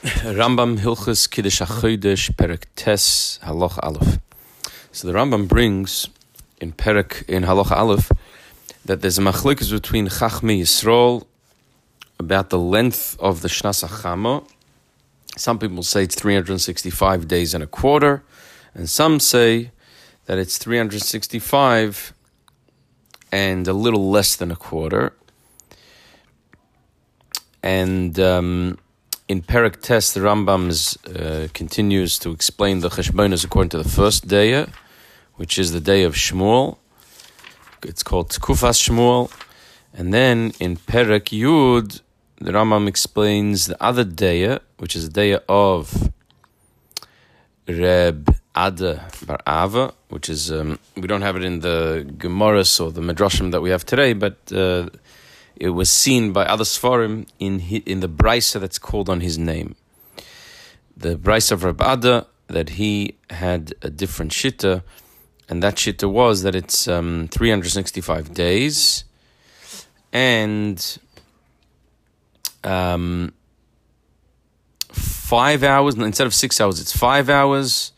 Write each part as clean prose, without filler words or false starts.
Rambam Hilchos Kiddush HaChodesh Perek Tes Halacha Aleph. So the Rambam brings in Halacha Aleph that there's a machlokes between Chachmei Yisrael about the length of the Shnas HaChama. Some people say it's 365 days and a quarter, and some say that it's 365 and a little less than a quarter. And in Perek Tes, the Rambam continues to explain the Cheshbonos according to the first day, which is the day of Shmuel. It's called Tkufas Shmuel. And then in Perek Yud, the Rambam explains the other day, which is the day of Reb Ada Bar Ava, which is, we don't have it in the Gemaras or the Midrashim that we have today, but it was seen by other Sfarim in the Brisa that's called on his name. The Brisa of Reb Ada, that he had a different shitta, and that shitta was that it's 365 days, and 5 hours, instead of 6 hours, it's 5 hours,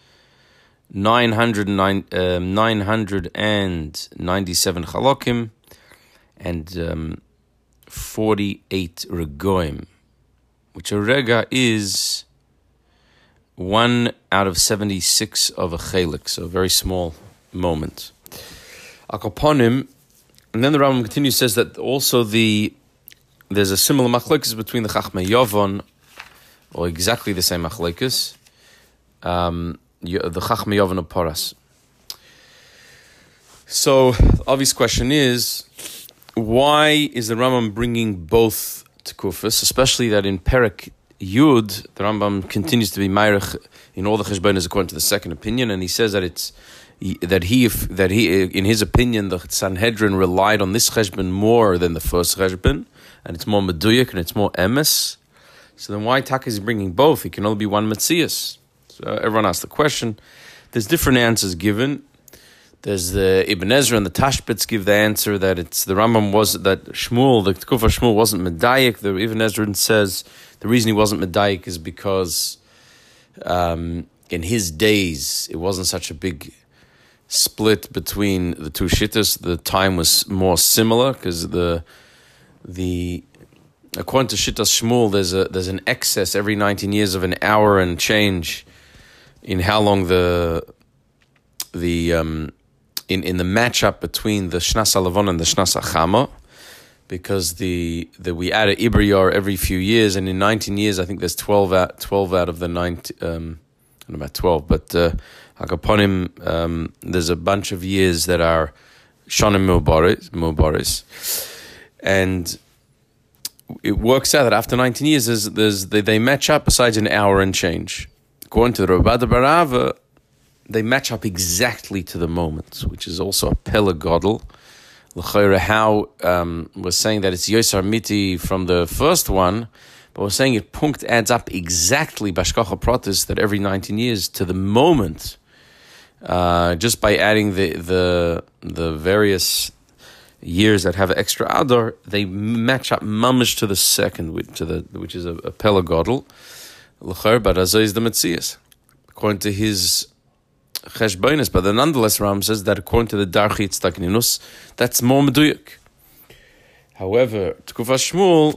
997 chalokim, and 48 regoim, which a rega is 1 out of 76 of a chelik, so a very small moment. Akoponim, and then the Rambam continues, says that also there's a similar machlokes between the Chachmei Yovon, or exactly the same machlokes, the Chachmei Yovon of Poras. So the obvious question is, why is the Rambam bringing both Tekufas, especially that in Perek Yud, the Rambam continues to be Meirich in all the Cheshbonos according to the second opinion, and he says that he in his opinion the Sanhedrin relied on this Cheshbon more than the first Cheshbon, and it's more Meduyik and it's more Emes. So then why Taka is bringing both? It can only be one Metzias. So everyone asks the question. There's different answers given. There's the Ibn Ezra and the Tashbitz give the answer that it's the Rambam that Shmuel, the Tekufa Shmuel wasn't Medayik. The Ibn Ezra says the reason he wasn't Medayik is because in his days it wasn't such a big split between the two shittas. The time was more similar because according to Shittas Shmuel, there's an excess every 19 years of an hour and change in how long in the matchup between the Shnas HaLevon and the Shnas HaChama, because we add an Ibriyar every few years, and in 19 years, I think there's 12 out of the 19, not about 12, but Hakaponim, there's a bunch of years that are Shonim Mubaris, and it works out that after 19 years, they match up besides an hour and change. According to the Reb Ada Bar Ava, they match up exactly to the moment, which is also a pelagodl. L'chayra, how we're saying that it's Yosar Miti from the first one, but we're saying it punkt adds up exactly bashkacha pratis that every 19 years to the moment, just by adding the various years that have extra ador, they match up mamish to the second, which is a pelagodl. L'chayra, but azay is the Metzias according to his Cheshbonos, but then nonetheless Ram says that according to the Darchi Tztakninus, that's more Meduyik. However, Tekufas Shmuel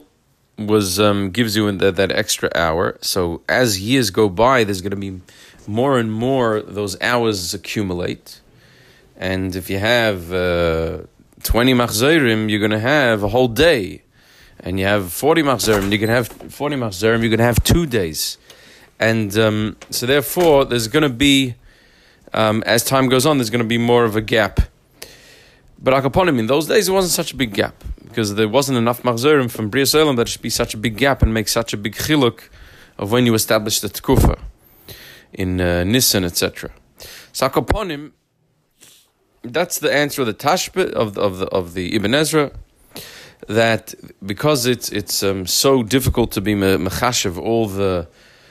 gives you that extra hour, so as years go by, there's going to be more and more those hours accumulate, and if you have 20 machzorim, you're going to have a whole day, and you have 40 machzorim, you can have 40 machzorim, you're going to have 2 days, and so therefore there's going to be as time goes on, there's going to be more of a gap. But Akaponim, in those days, it wasn't such a big gap, because there wasn't enough Machzorim from Bria Solam that it should be such a big gap and make such a big chiluk of when you establish the Tekufa in Nisan, etc. So Akaponim, that's the answer of the Tashbit of the Ibn Ezra, that because it's so difficult to be mechashev all the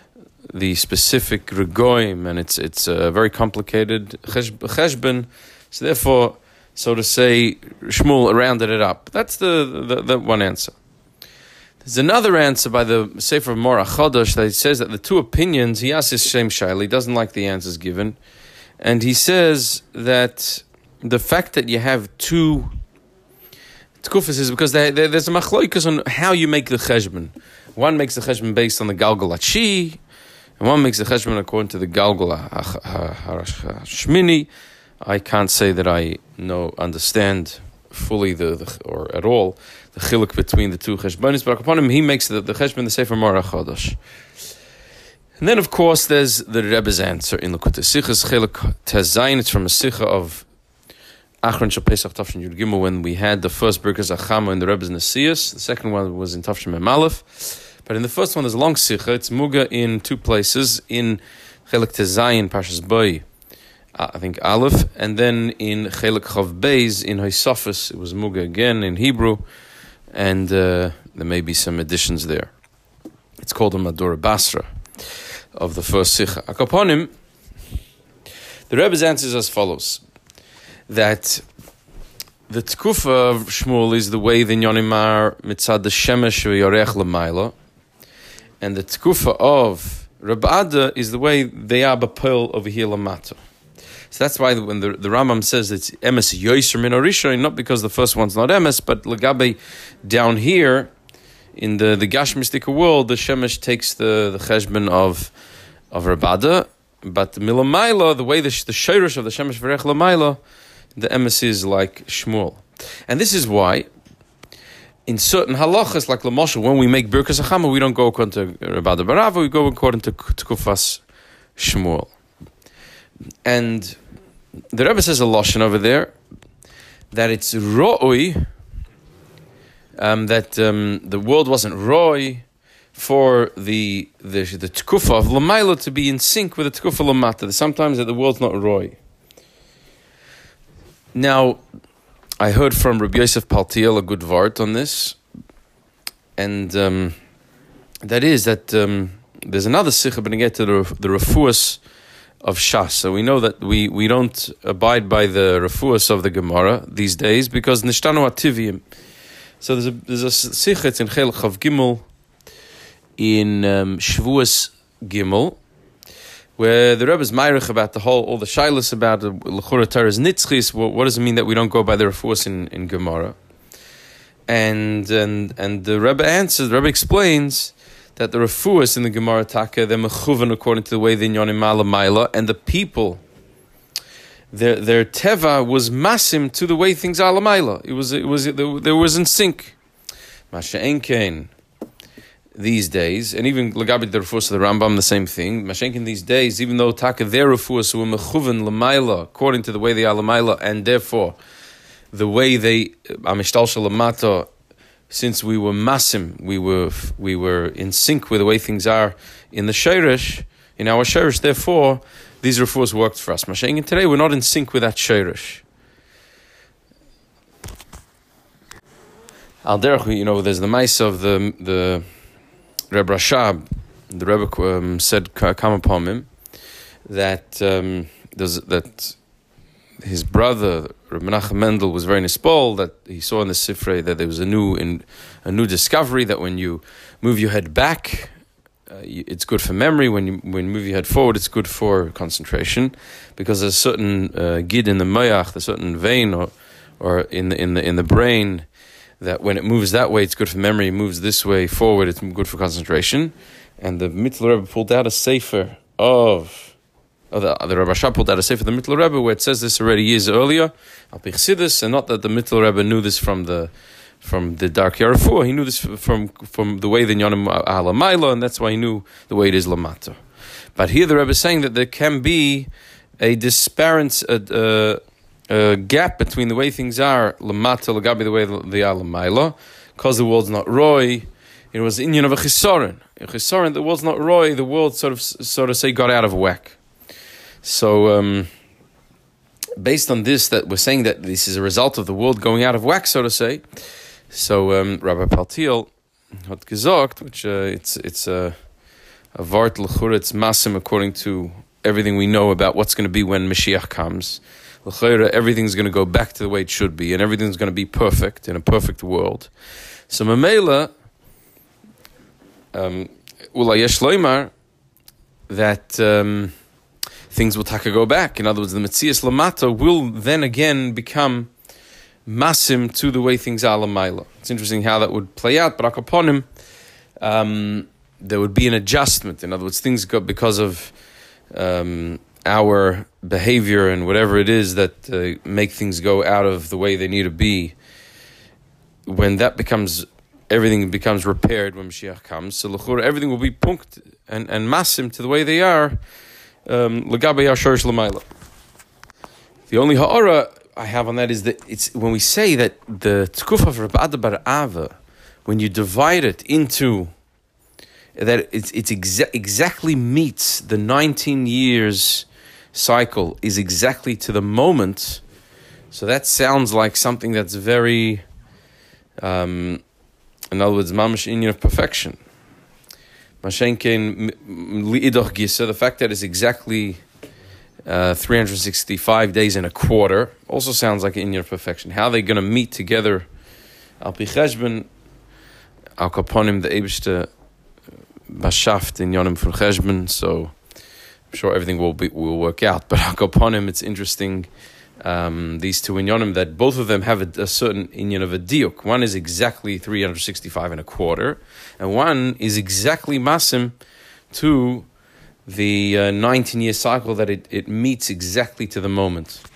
specific regoim, and it's a very complicated cheshbon. So therefore, so to say, Shmuel rounded it up. That's the one answer. There's another answer by the Sefer of Mor HaChodesh that says that the two opinions, he asks his Shem Shaila, he doesn't like the answers given, and he says that the fact that you have two tkufas is because there's a machloikas on how you make the cheshbon. One makes the cheshbon based on the Galgal HaTshi, and one makes the cheshbon according to the Galgal HaShmini. I can't say that I understand fully or at all the chiluk between the two cheshbonis, but upon him he makes the cheshbon the Sefer Mor HaChodesh. And then of course there's the Rebbe's answer in Likutei Sichos chiluk Tezayin. It's from a sicha of Achron Shel Pesach Tafshin Yud Gimel when we had the first Birkas Achama in the Rebbe's Nesius. The second one was in Tafshin Mem Aleph. But in the first one there's a long sicha. It's muga in two places, in chiluk Tezayin Parshas Boi, I think Aleph, and then in Chelik Chav Beis in Hosafos it was muga again in Hebrew, and there may be some additions there. It's called a Madura Basra of the first Sikha. Akaponim, the Rebbe's answer is as follows: that the Tkufa of Shmuel is the way the Yonimar mitzad the Shemesh v'yorech l'mayla, and the Tkufa of Rabbi Ada is the way they are b'pearl over here l'mata. So that's why when the Rambam says it's emes yoiser min orishoin, not because the first one's not emes, but legabe down here in the Gashmistika world, the Shemesh takes the cheshbon of Rabada, but the Milamayla, the way the Sheirish of the Shemesh V'rech Lamayla, the emes is like Shmuel. And this is why in certain halachas, like Lamosha, when we make Birkas Achama, we don't go according to Rabada Barava, we go according to Tkufas Shmuel. And the Rebbe says a lashon over there that it's ro'oi, that the world wasn't roy for the tkufa of Lamaila to be in sync with the tkufa Lamata. Sometimes that the world's not roy. Now, I heard from Rabbi Yosef Paltiel a good vart on this, and that is that there's another sikha when you get to the refuas of Shas. So we know that we don't abide by the refuas of the Gemara these days because nishtanu ativim. So there's a sikha, it's in Chel Chav Gimel in Shavuos Gimel, where the Rebbe is ma'arich about all the shilas about l'chura Torah's nitzchis. What does it mean that we don't go by the refuas in Gemara? And the Rebbe answers. The Rebbe explains that the refuas in the Gemara Taka, they're mechuvan according to the way the Inyanim Maila, and the people, their teva was masim to the way things are lamaila. There was in sync. Masha Enkein these days, and even Lagabi the refuas of the Rambam, the same thing. Masha Enkein these days, even though Taka their refuas were mechuvan lamaila according to the way they are lamaila, and therefore the way they amishtal shalamata. Since we were masim, we were in sync with the way things are in the sheirish, in our sheirish. Therefore, these refuahs worked for us. Mashiach, and today we're not in sync with that sheirish. Al derech, there's the mice of the Reb Rashab. The Rebbe said, "Come upon him," that his brother Reb Menachem Mendel was very nispol that he saw in the Sifrei that there was a new discovery that when you move your head back, it's good for memory. When you move your head forward, it's good for concentration, because there's a certain gid in the moyach, a certain vein or in the brain that when it moves that way, it's good for memory. It moves this way forward, it's good for concentration. And the Mittler Rebbe pulled out a sefer the Rabbi Shah pulled out a sefer the Mittler Rebbe where it says this already years earlier, Al Pi Chassidus, and not that the Mittler Rebbe knew this from the Dark Yarafua. He knew this from the way the Nyonim Alamayla, and that's why he knew the way it is Lamata. But here the Rebbe is saying that there can be a disparance, a gap between the way things are Lamata, Lagabi, the way they are Lamayla, because the world's not Roy. It was Inyan of a Chisorin. In Chisorin, the world's not Roy, the world sort of say got out of whack. So, based on this, that we're saying that this is a result of the world going out of whack, so to say. So, Rabbi Paltiel hat gesagt, which it's a vart l'churetz masim according to everything we know about what's going to be when Mashiach comes. L'chura, everything's going to go back to the way it should be, and everything's going to be perfect in a perfect world. So, Mamela, Ula yesh loymar, that things will go back. In other words, the Metzias Lamata will then again become masim to the way things are Lamaila. It's interesting how that would play out, but upon him, there would be an adjustment. In other words, things go because of our behavior and whatever it is that make things go out of the way they need to be. When that everything becomes repaired when Mashiach comes. So l'chura, everything will be punkt and masim to the way they are. L'gabei hashorish l'mayla. The only ha'ara I have on that is that it's when we say that the tkufa of Rabbi Ada bar Ava, when you divide it into that, it's exactly meets the 19 years cycle is exactly to the moment. So that sounds like something that's very. In other words, mamash inyan of perfection. Mashenkein li'idoch gisa, the fact that it's exactly 365 days in a quarter, also sounds like inyan of perfection. How are they going to meet together? Al pi cheshbon, al kaponim the Eibishter bashaft in yonim for cheshbon. So I'm sure everything will work out. But al kaponim, it's interesting. These two inyanim, that both of them have a certain inyan of a diuk. One is exactly 365 and a quarter, and one is exactly masim to the 19-year cycle that it meets exactly to the moment.